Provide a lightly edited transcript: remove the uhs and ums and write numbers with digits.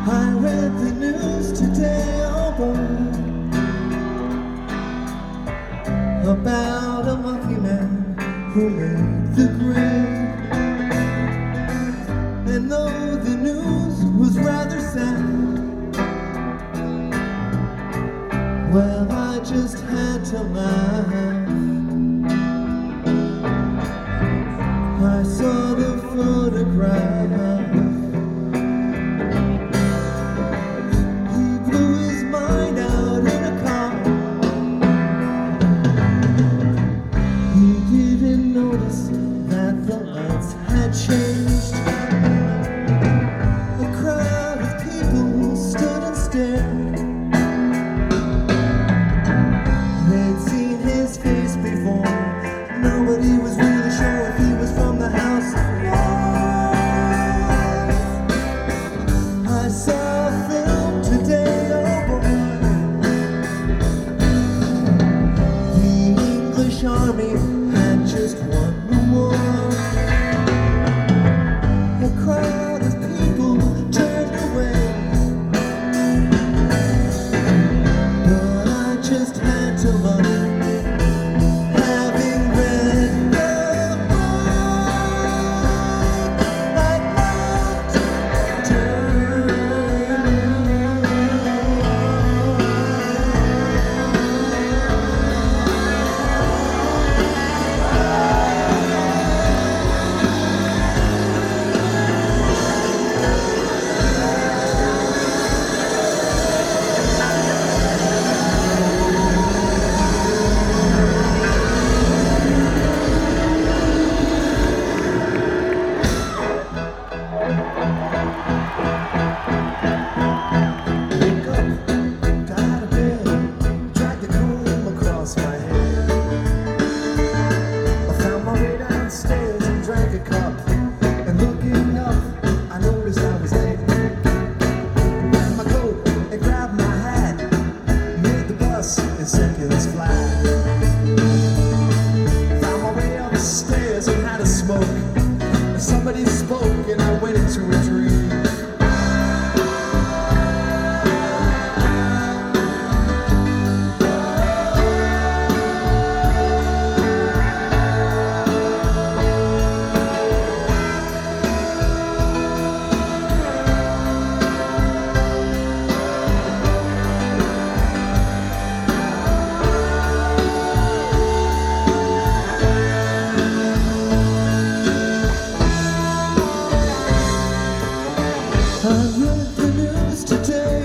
I read the news today, oh boy, about a monkey man who made the grade. And though the news was rather sad, well, I just had to laugh. I saw the photograph. Changed. A crowd of people stood and stared. They'd seen his face before. Nobody was really sure if he was from the House of Lords. I saw a film today, oh boy. The English army had just won the war. Seconds flat. Found my way up the stairs and had a smoke. Somebody spoke and I went into a dream. I read the news today.